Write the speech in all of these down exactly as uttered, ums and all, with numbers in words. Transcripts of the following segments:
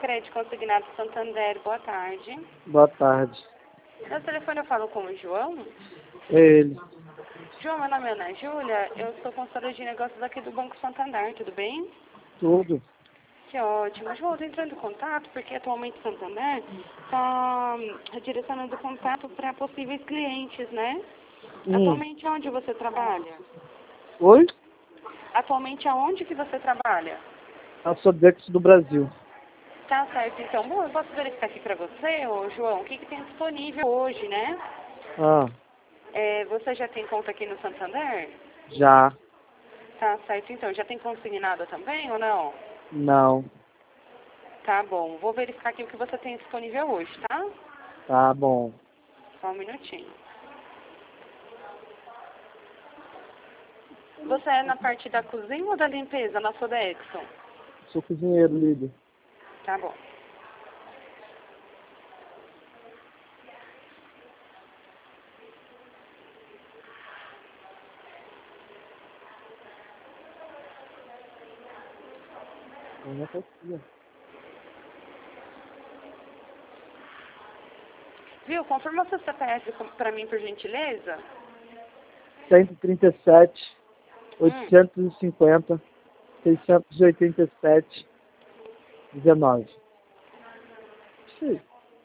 Crédito Consignado Santander, boa tarde. Boa tarde. No telefone eu falo com o João. É ele. João, meu nome é Ana Júlia, eu sou consultora de negócios aqui do Banco Santander, tudo bem? Tudo. Que ótimo. João, eu estou entrando em contato porque atualmente o Santander está direcionando contato para possíveis clientes, né? Hum. Atualmente, onde você trabalha? Oi? Atualmente, aonde que você trabalha? A Sodex do Brasil. Tá certo, então. Bom, eu posso verificar aqui para você, ô, João, o que, que tem disponível hoje, né? Ah, É, você já tem conta aqui no Santander? já. Tá certo, então. Já tem consignado também ou não? Não. Tá bom. Vou verificar aqui o que você tem disponível hoje, tá? Tá bom. Só um minutinho. Você é na parte da cozinha ou da limpeza, na Sodexo? Sou cozinheiro, líder. Tá bom. Eu não consigo. Viu? Confirma seu C P F para mim, por gentileza. cento e trinta e sete, Hum. oitocentos e cinquenta, seiscentos e oitenta e sete, dezenove. Sim.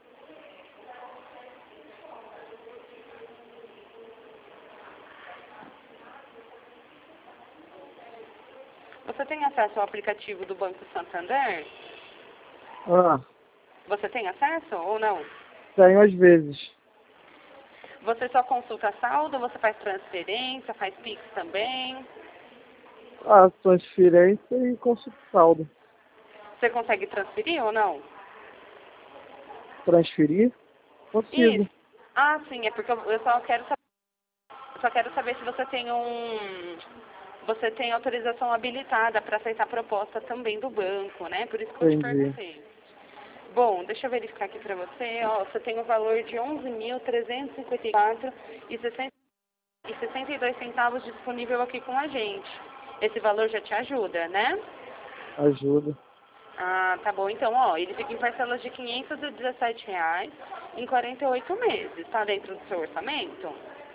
Você tem acesso ao aplicativo do Banco Santander? Ah, Você tem acesso ou não? tenho às vezes. Você só consulta saldo, você faz transferência, faz Pix também? Ah, transferência e consulta saldo. Você consegue transferir ou não? Transferir? Consigo. Isso. Ah, sim, é porque eu eu só quero saber, só quero saber se você tem um, você tem autorização habilitada para aceitar a proposta também do banco, né? Por isso que eu te Entendi. perguntei. Bom, deixa eu verificar aqui para você. Ó, você tem o valor de onze mil trezentos e cinquenta e quatro reais e sessenta e dois centavos disponível aqui com a gente. Esse valor já te ajuda, né? Ajuda. Ah, tá bom. Então, ó, ele fica em parcelas de quinhentos e dezessete reais em quarenta e oito meses. Tá dentro do seu orçamento?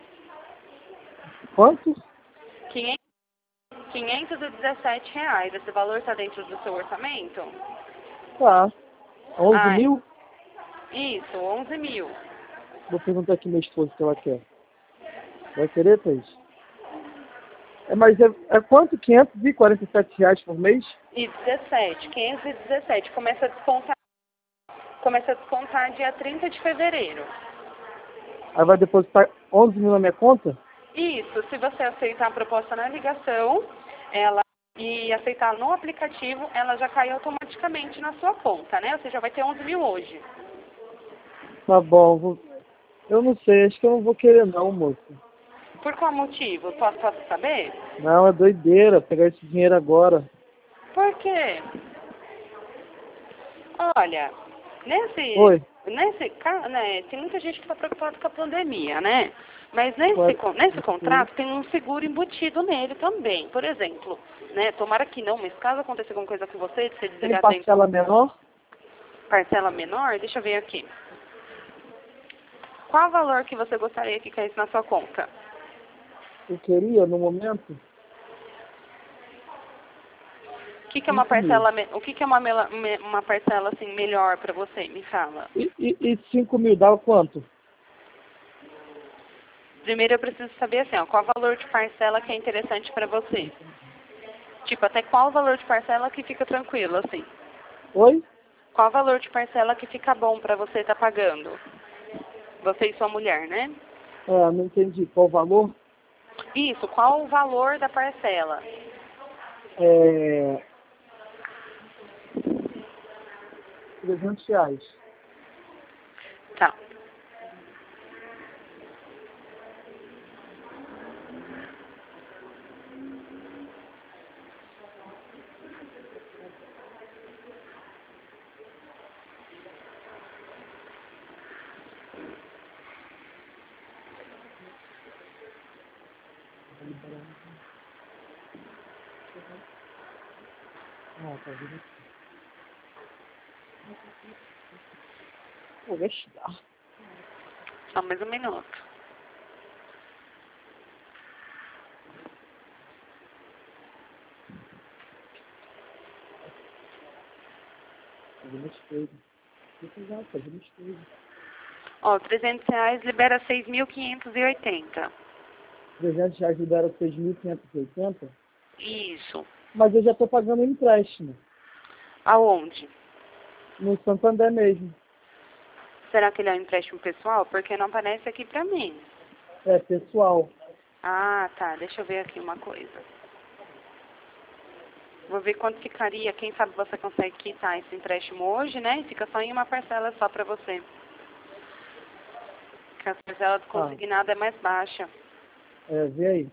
Quanto? quinhentos quinhentos e dezessete reais. Esse valor tá dentro do seu orçamento? Tá. onze Ah, mil? isso, onze mil. Vou perguntar aqui minha esposa se ela quer. Vai querer, Thaís? É, mas é, é quanto? quinhentos e quarenta e sete reais por mês? E dezessete, quinhentos e dezessete. Começa a descontar, começa a descontar dia trinta de fevereiro. Aí vai depositar onze mil na minha conta? Isso, se você aceitar a proposta na ligação, ela e aceitar no aplicativo, ela já cai automaticamente na sua conta, né? Você já vai ter onze mil hoje. Tá bom. Vou... Eu não sei, acho que eu não vou querer não, moça. Por qual motivo? Posso, posso saber? Não, é doideira pegar esse dinheiro agora. Por quê? Olha, nesse, Oi. nesse caso, né, tem muita gente que está preocupada com a pandemia, né? Mas nesse, Ué, con- nesse sim. contrato tem um seguro embutido nele também. Por exemplo, né? Tomara que não, mas caso aconteça alguma coisa com você, de ser Tem desligado dentro parcela menor? parcela menor, deixa eu ver aqui. Qual o valor que você gostaria que caísse na sua conta? Eu queria, no momento, O que, que é uma cinco mil. parcela, me- o que, que é uma, mela- me- uma parcela assim melhor para você? Me fala. E, e, e cinco mil dá quanto? Primeiro eu preciso saber assim, ó, qual o valor de parcela que é interessante para você? Tipo, até qual o valor de parcela que fica tranquilo, assim? Oi? Qual o valor de parcela que fica bom para você estar pagando? Você e sua mulher, né? É, não entendi. Qual o valor? Isso, qual o valor da parcela? É... trezentos reais. Tá. Ah, tá vendo? Vou gastar. Só mais um minuto. Fazendo as coisas. Exato, fazendo as coisas. Ó, trezentos reais libera seis mil quinhentos e oitenta. trezentos reais libera seis mil quinhentos e oitenta? Isso. Mas eu já estou pagando o empréstimo. Aonde? No Santander mesmo. Será que ele é um empréstimo pessoal? Porque não aparece aqui pra mim. É, pessoal. Ah, tá. Deixa eu ver aqui uma coisa. Vou ver quanto ficaria. Quem sabe você consegue quitar esse empréstimo hoje, né? E fica só em uma parcela só pra você. Porque a parcela do consignado é mais baixa. É, vê aí.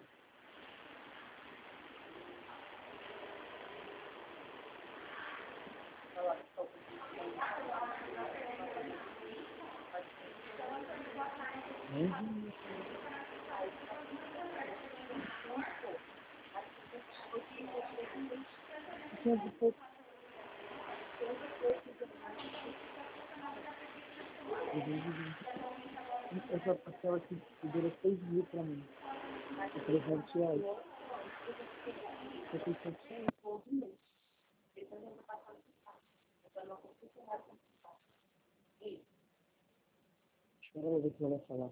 Uhum. Essa parcela aqui dura seis mil pra mim. É trezentos reais. É seiscentos reais. Espera eu ver se ela vai falar.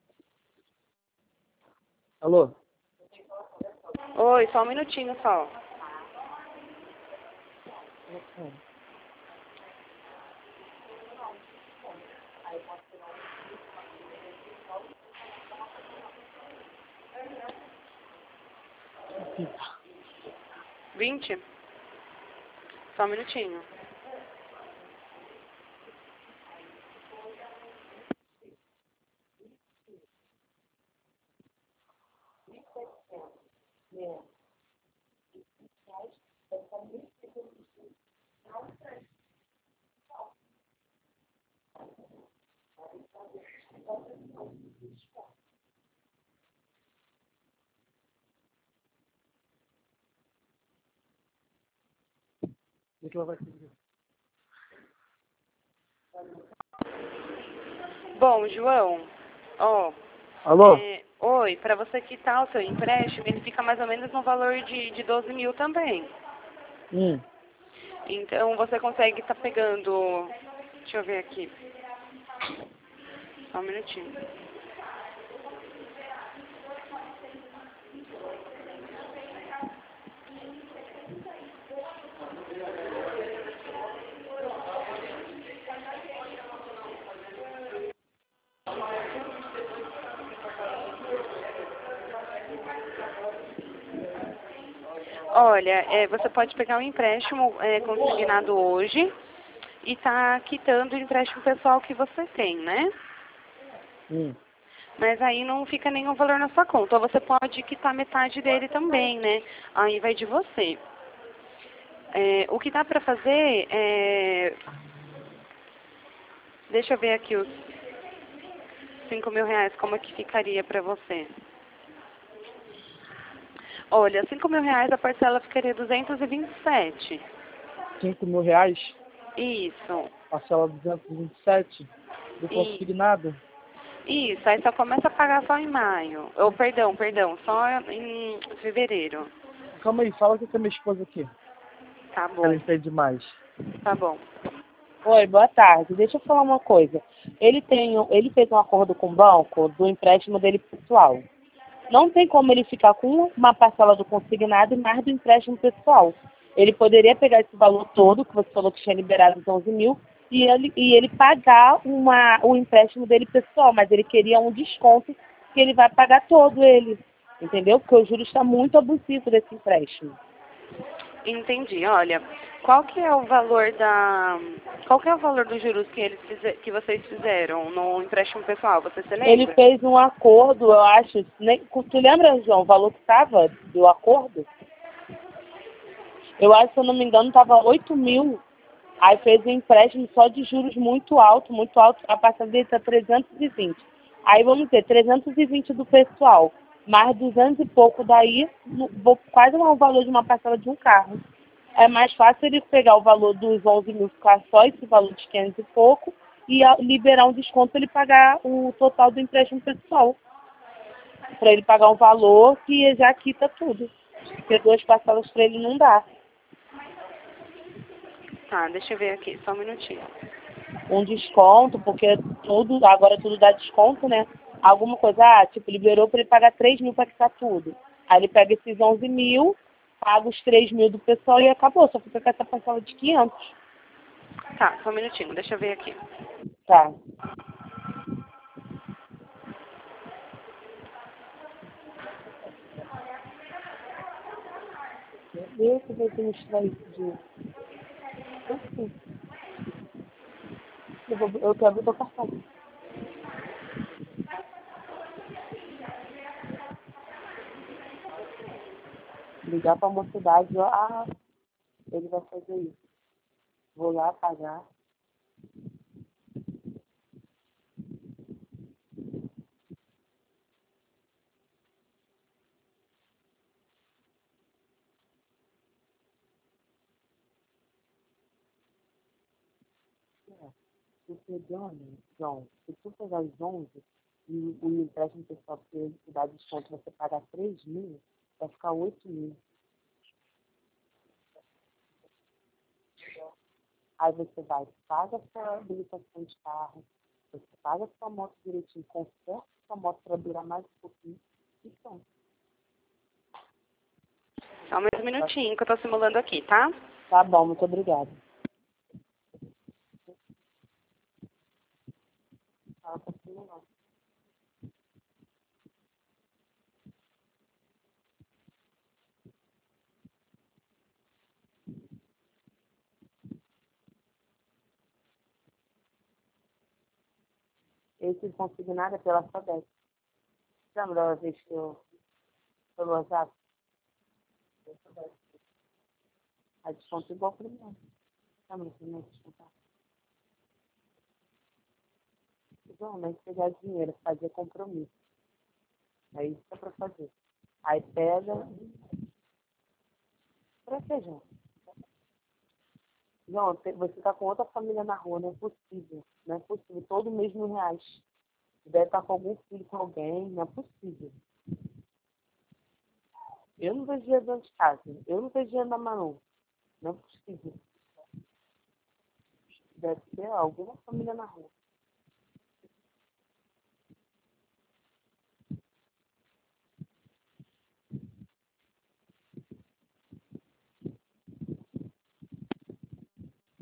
Alô? Oi, só um minutinho só. É. vinte? Só um minutinho. O que ela vai fazer? Bom, João, ó, Alô? é, oi, para você quitar o seu empréstimo, ele fica mais ou menos no valor de, de doze mil também. Hum. Então, você consegue estar pegando, deixa eu ver aqui, só um minutinho. Olha, é, você pode pegar um empréstimo é, consignado hoje e tá quitando o empréstimo pessoal que você tem, né? Hum. Mas aí não fica nenhum valor na sua conta. Ou você pode quitar metade dele também, né? Aí vai de você. É, o que dá pra fazer é... Deixa eu ver aqui os cinco mil reais, como é que ficaria pra você. Olha, cinco mil reais a parcela ficaria duzentos e vinte e sete. cinco mil reais? Isso. Parcela duzentos e vinte e sete? Do E, consignado? isso, aí só começa a pagar só em maio. Ou, perdão, perdão, só em fevereiro. Calma aí, fala com a minha esposa aqui. Tá Ela bom, entende mais. tá bom. Oi, boa tarde. Deixa eu falar uma coisa. Ele tem, um- ele fez um acordo com o banco do empréstimo dele pessoal. Não tem como ele ficar com uma parcela do consignado e mais do empréstimo pessoal. Ele poderia pegar esse valor todo, que você falou que tinha liberado os onze mil, e ele, e ele pagar uma, o empréstimo dele pessoal, mas ele queria um desconto que ele vai pagar todo ele. Entendeu? Porque o juros está muito abusivo desse empréstimo. Entendi. Olha, qual que é o valor da... Qual que é o valor dos juros que, eles fize- que vocês fizeram no empréstimo pessoal? Você se Ele lembra? fez um acordo, eu acho. Nem, tu lembra, João, o valor que estava do acordo? Eu acho, se eu não me engano, estava oito mil. Aí fez um empréstimo só de juros muito alto, muito alto. A parcela dele está trezentos e vinte. Aí vamos ter trezentos e vinte do pessoal, mais duzentos e pouco daí, no- vou- quase o valor de uma parcela de um carro. É mais fácil ele pegar o valor dos onze mil, ficar só esse valor de quinhentos e pouco, e a- liberar um desconto para ele pagar o total do empréstimo pessoal. Para ele pagar um valor que já quita tudo. Porque duas parcelas para ele não dá. Tá, deixa eu ver aqui, só um minutinho. Um desconto, porque tudo, agora tudo dá desconto, né? Alguma coisa, ah, tipo, liberou para ele pagar três mil para quitar tudo. Aí ele pega esses onze mil, paga os três mil do pessoal e acabou. Só fica com essa parcela de quinhentos. Tá, só um minutinho, deixa eu ver aqui. Tá. Esse vai ter mostrar isso de... Assim. Eu, vou, eu quero ver teu cartão. Ligar para a mocidade, ó, ah, ele vai fazer isso. Vou lá pagar. Porque, Johnny, João, se tu pegar os onze e o empréstimo pessoal que ele te dá desconto, você pagar três mil, vai ficar oito mil. Aí você vai, paga sua habilitação de carro, você paga sua moto direitinho, conserta sua moto para durar mais um pouquinho e pronto. Só mais um minutinho que eu tô simulando aqui, tá? Tá bom, muito obrigada. Tá, tá simulando. Esse consignado é pela Sodec. Lembra da vez que eu, pelo WhatsApp? A desconto igual para mim. Lembra que não descontar? Não, mas pegar dinheiro, fazer compromisso. É isso que é para fazer. Aí pega. Pra que, João? João, te- você tá com outra família na rua, não é possível. Não é possível. Todo mês mil reais. Deve estar com algum filho, com alguém, não é possível. Eu não vejo dinheiro dentro de casa. Eu não vejo dinheiro na Manu. Não é possível. Deve ter alguma família na rua.